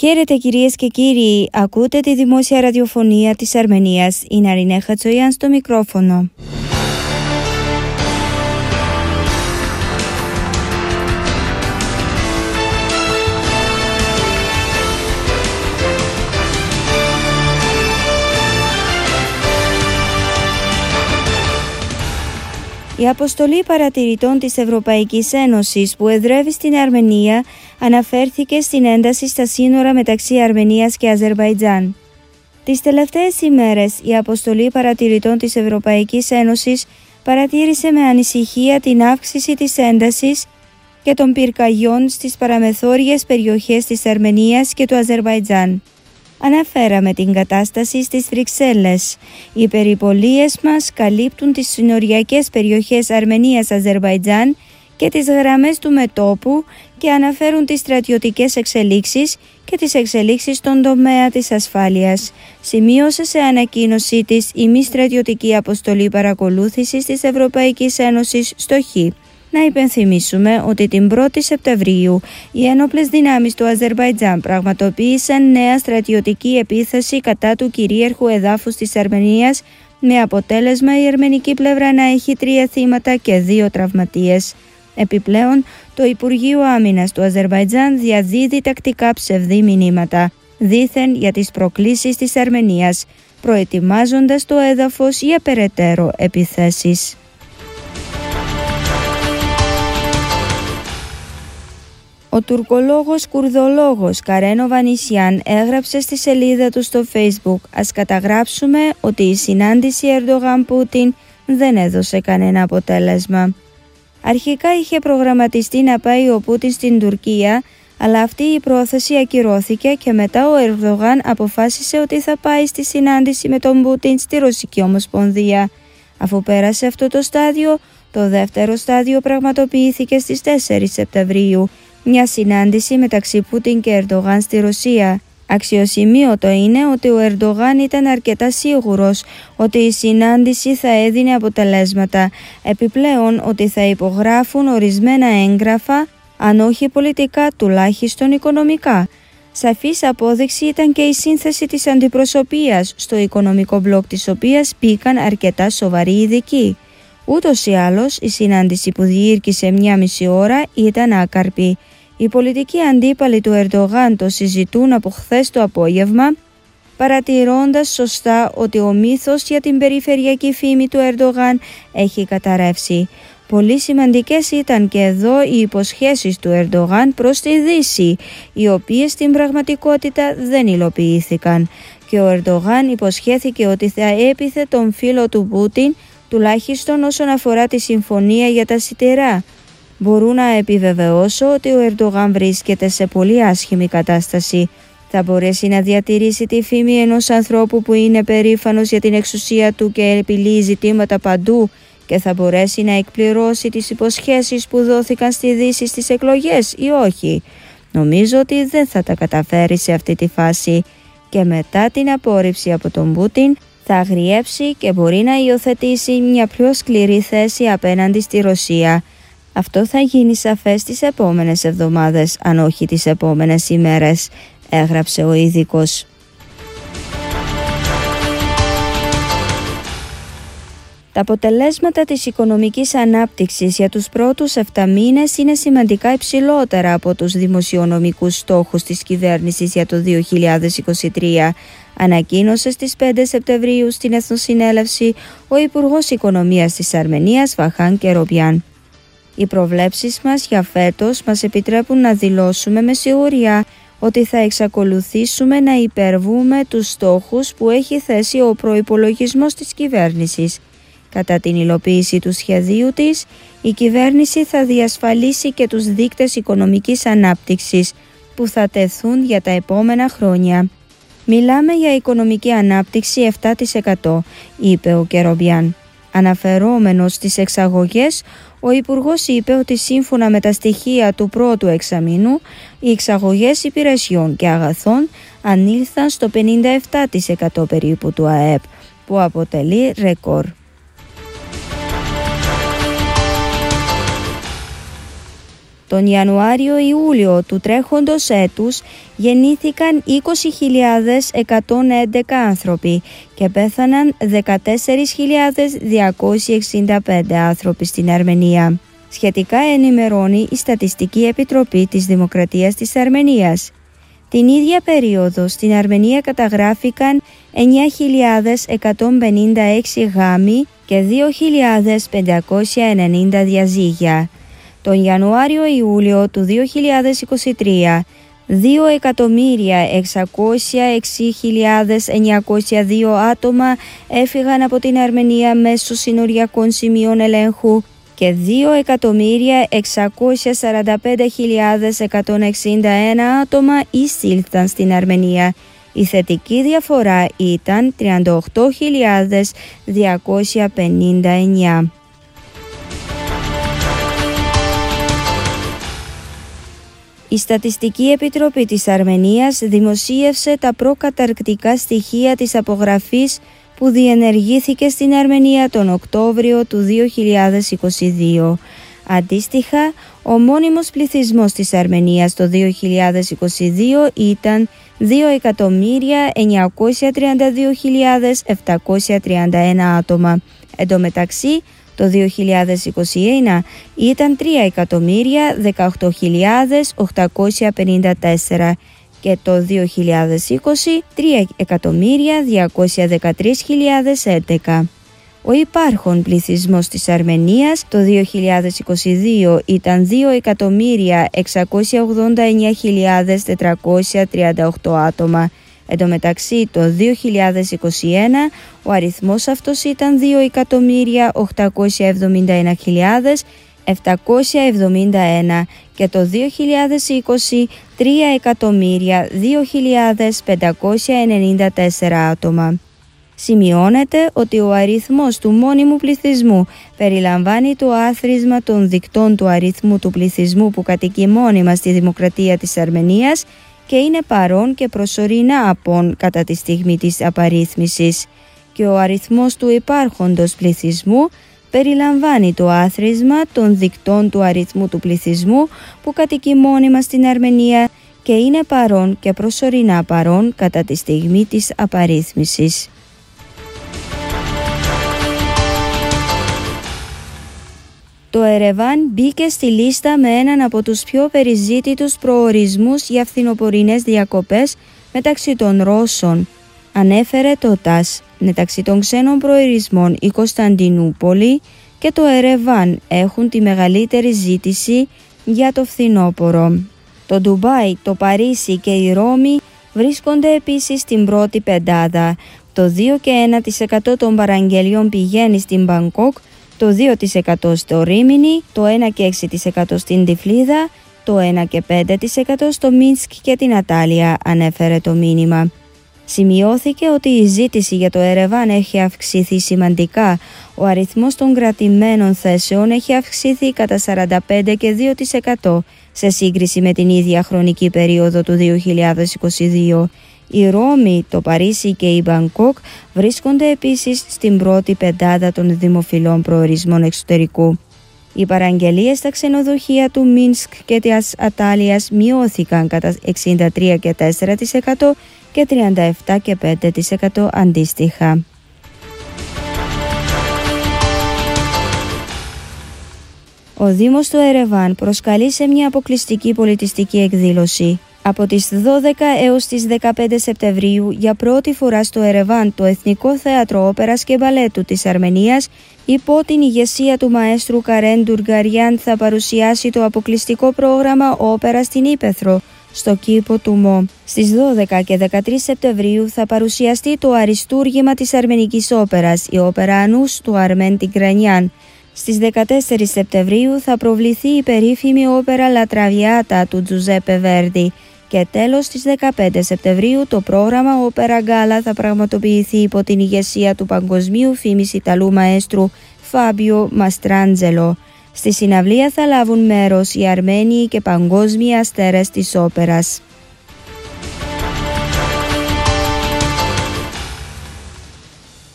Χαίρετε κυρίες και κύριοι, ακούτε τη δημόσια ραδιοφωνία της Αρμενίας. Είναι Αρινέ Χατσοϊάν στο μικρόφωνο. Η αποστολή παρατηρητών της Ευρωπαϊκής Ένωσης που εδρεύει στην Αρμενία αναφέρθηκε στην ένταση στα σύνορα μεταξύ Αρμενίας και Αζερβαϊτζάν. Τις τελευταίες ημέρες η αποστολή παρατηρητών της Ευρωπαϊκής Ένωσης παρατήρησε με ανησυχία την αύξηση της έντασης και των πυρκαγιών στις παραμεθόριες περιοχές της Αρμενίας και του Αζερβαϊτζάν. Αναφέραμε την κατάσταση στις Βρυξέλλες. Οι περιπολίες μας καλύπτουν τις συνοριακές περιοχές Αρμενίας-Αζερβαϊτζάν και τις γραμμές του μετώπου και αναφέρουν τις στρατιωτικές εξελίξεις και τις εξελίξεις στον τομέα της ασφάλειας. Σημείωσε σε ανακοίνωσή της η μη στρατιωτική αποστολή παρακολούθησης της Ευρωπαϊκής Ένωσης στο Χ. Να υπενθυμίσουμε ότι την 1η Σεπτεμβρίου οι ένοπλες δυνάμεις του Αζερβαϊτζάν πραγματοποίησαν νέα στρατιωτική επίθεση κατά του κυρίαρχου εδάφους της Αρμενίας, με αποτέλεσμα η αρμενική πλευρά να έχει 3 θύματα και 2 τραυματίες. Επιπλέον, το Υπουργείο Άμυνας του Αζερβαϊτζάν διαδίδει τακτικά ψευδή μηνύματα, δήθεν για τις προκλήσεις της Αρμενίας, προετοιμάζοντας το έδαφος για περαιτέρω επιθέσεις. Ο τουρκολόγος κουρδολόγος Καρένο Βανισιάν έγραψε στη σελίδα του στο Facebook «Ας καταγράψουμε ότι η συνάντηση Ερντογάν-Πούτιν δεν έδωσε κανένα αποτέλεσμα». Αρχικά είχε προγραμματιστεί να πάει ο Πούτιν στην Τουρκία, αλλά αυτή η πρόθεση ακυρώθηκε και μετά ο Ερντογάν αποφάσισε ότι θα πάει στη συνάντηση με τον Πούτιν στη Ρωσική Ομοσπονδία. Αφού πέρασε αυτό το στάδιο, το δεύτερο στάδιο πραγματοποιήθηκε στις 4 Σεπτεμβρίου. Μια συνάντηση μεταξύ Πούτιν και Ερντογάν στη Ρωσία. Αξιοσημείωτο είναι ότι ο Ερντογάν ήταν αρκετά σίγουρος ότι η συνάντηση θα έδινε αποτελέσματα. Επιπλέον ότι θα υπογράφουν ορισμένα έγγραφα, αν όχι πολιτικά τουλάχιστον οικονομικά. Σαφής απόδειξη ήταν και η σύνθεση της αντιπροσωπείας στο οικονομικό μπλοκ, της οποίας μπήκαν αρκετά σοβαροί ειδικοί. Ούτως ή άλλως, η συνάντηση που διήρκησε 1,5 ώρα ήταν άκαρπη. Οι πολιτικοί αντίπαλοι του Ερντογάν το συζητούν από χθες το απόγευμα, παρατηρώντας σωστά ότι ο μύθος για την περιφερειακή φήμη του Ερντογάν έχει καταρρεύσει. Πολύ σημαντικές ήταν και εδώ οι υποσχέσεις του Ερντογάν προς τη Δύση, οι οποίες στην πραγματικότητα δεν υλοποιήθηκαν. Και ο Ερντογάν υποσχέθηκε ότι θα έπιθε τον φίλο του Πούτιν, τουλάχιστον όσον αφορά τη συμφωνία για τα σιτηρά. Μπορώ να επιβεβαιώσω ότι ο Ερντογάν βρίσκεται σε πολύ άσχημη κατάσταση. Θα μπορέσει να διατηρήσει τη φήμη ενός ανθρώπου που είναι περήφανος για την εξουσία του και επιλύει ζητήματα παντού, και θα μπορέσει να εκπληρώσει τις υποσχέσεις που δόθηκαν στη Δύση στις εκλογές ή όχι? Νομίζω ότι δεν θα τα καταφέρει σε αυτή τη φάση, και μετά την απόρριψη από τον Πούτιν θα αγριέψει και μπορεί να υιοθετήσει μια πιο σκληρή θέση απέναντι στη Ρωσία. Αυτό θα γίνει σαφές τις επόμενες εβδομάδες, αν όχι τις επόμενες ημέρες, έγραψε ο ειδικός. Τα αποτελέσματα της οικονομικής ανάπτυξης για τους πρώτους 7 μήνες είναι σημαντικά υψηλότερα από τους δημοσιονομικούς στόχους της κυβέρνησης για το 2023, ανακοίνωσε στις 5 Σεπτεμβρίου στην Εθνοσυνέλευση ο Υπουργός Οικονομίας της Αρμενίας Βαχάν Κεροπιάν. Οι προβλέψεις μας για φέτος μας επιτρέπουν να δηλώσουμε με σιγουριά ότι θα εξακολουθήσουμε να υπερβούμε τους στόχους που έχει θέσει ο προϋπολογισμός της κυβέρνησης. Κατά την υλοποίηση του σχεδίου της, η κυβέρνηση θα διασφαλίσει και τους δείκτες οικονομικής ανάπτυξης που θα τεθούν για τα επόμενα χρόνια. «Μιλάμε για οικονομική ανάπτυξη 7%, είπε ο Κεροπιάν. Αναφερόμενος στις εξαγωγές, ο Υπουργός είπε ότι σύμφωνα με τα στοιχεία του πρώτου εξαμήνου, οι εξαγωγές υπηρεσιών και αγαθών ανήλθαν στο 57% περίπου του ΑΕΠ, που αποτελεί ρεκόρ. Τον Ιανουάριο-Ιούλιο του τρέχοντος έτους γεννήθηκαν 20.111 άνθρωποι και πέθαναν 14.265 άνθρωποι στην Αρμενία. Σχετικά ενημερώνει η Στατιστική Επιτροπή της Δημοκρατίας της Αρμενίας. Την ίδια περίοδο στην Αρμενία καταγράφηκαν 9.156 γάμοι και 2.590 διαζύγια. Τον Ιανουάριο-Ιούλιο του 2023, 2.606.902 άτομα έφυγαν από την Αρμενία μέσω συνοριακών σημείων ελέγχου και 2.645.161 άτομα εισήλθαν στην Αρμενία. Η θετική διαφορά ήταν 38.259. Η Στατιστική Επιτροπή της Αρμενίας δημοσίευσε τα προκαταρκτικά στοιχεία της απογραφής που διενεργήθηκε στην Αρμενία τον Οκτώβριο του 2022. Αντίστοιχα, ο μόνιμος πληθυσμός της Αρμενίας το 2022 ήταν 2.932.731 άτομα. Εν τω μεταξύ, το 2021 ήταν 3.018.854 και το 2020 3.213.011. Ο υπάρχον πληθυσμός της Αρμενίας το 2022 ήταν 2.689.438 άτομα. Εν τω μεταξύ το 2021 ο αριθμός αυτός ήταν 2.879.771 και το 2020 3.2.594 άτομα. Σημειώνεται ότι ο αριθμός του μόνιμου πληθυσμού περιλαμβάνει το άθροισμα των δικτών του αριθμού του πληθυσμού που κατοικεί μόνιμα στη Δημοκρατία της Αρμενίας και είναι παρόν και προσωρινά απόν κατά τη στιγμή της απαρίθμησης, και ο αριθμός του υπάρχοντος πληθυσμού περιλαμβάνει το άθροισμα των δικτών του αριθμού του πληθυσμού που κατοικεί μόνιμα στην Αρμενία και είναι παρόν και προσωρινά παρόν κατά τη στιγμή της απαρίθμησης. Το Ερεβάν μπήκε στη λίστα με έναν από τους πιο περιζήτητους προορισμούς για φθινοπορεινές διακοπές μεταξύ των Ρώσων. Ανέφερε το ΤΑΣ. Μεταξύ των ξένων προορισμών η Κωνσταντινούπολη και το Ερεβάν έχουν τη μεγαλύτερη ζήτηση για το φθινόπωρο. Το Ντουμπάι, το Παρίσι και η Ρώμη βρίσκονται επίσης στην πρώτη πεντάδα. Το 2,1% των παραγγελιών πηγαίνει στην Μπαγκόκ, το 2% στο Ρίμινι, το 1,6% στην Τυφλίδα, το 1,5% στο Μίνσκ και την Ατάλια, ανέφερε το μήνυμα. Σημειώθηκε ότι η ζήτηση για το Ερεβάν έχει αυξηθεί σημαντικά. Ο αριθμός των κρατημένων θέσεων έχει αυξηθεί κατά 45,2% σε σύγκριση με την ίδια χρονική περίοδο του 2022. Η Ρώμη, το Παρίσι και η Μπαγκόκ βρίσκονται επίσης στην πρώτη πεντάδα των δημοφιλών προορισμών εξωτερικού. Οι παραγγελίες στα ξενοδοχεία του Μίνσκ και της Ατάλειας μειώθηκαν κατά 63,4% και 37,5% αντίστοιχα. Ο Δήμος του Ερεβάν προσκαλεί σε μια αποκλειστική πολιτιστική εκδήλωση. Από τις 12 έως τις 15 Σεπτεμβρίου, για πρώτη φορά στο Ερεβάν, το Εθνικό Θέατρο Όπερας και Μπαλέτου της Αρμενίας, υπό την ηγεσία του μαέστρου Καρέν Ντουργαριάν, θα παρουσιάσει το αποκλειστικό πρόγραμμα όπερα στην Ύπαιθρο, στο κήπο του Μο. Στις 12 και 13 Σεπτεμβρίου θα παρουσιαστεί το αριστούργημα της αρμενικής όπερας, η όπερα Ανούς του Αρμέν Τιγκρανιάν. Στις 14 Σεπτεμβρίου θα προβληθεί η περίφημη όπερα La Traviata του Τζουζέπε Βέρντι και τέλος στις 15 Σεπτεμβρίου το πρόγραμμα Όπερα Γκάλα θα πραγματοποιηθεί υπό την ηγεσία του παγκοσμίου φήμης Ιταλού μαέστρου Φάμπιο Μαστράντζελο. Στη συναυλία θα λάβουν μέρος οι Αρμένοι και παγκόσμιοι αστέρες της όπερας.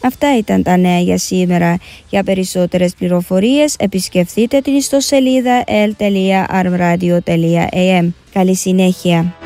Αυτά ήταν τα νέα για σήμερα. Για περισσότερες πληροφορίες επισκεφτείτε την ιστοσελίδα l.armradio.am. Καλή συνέχεια.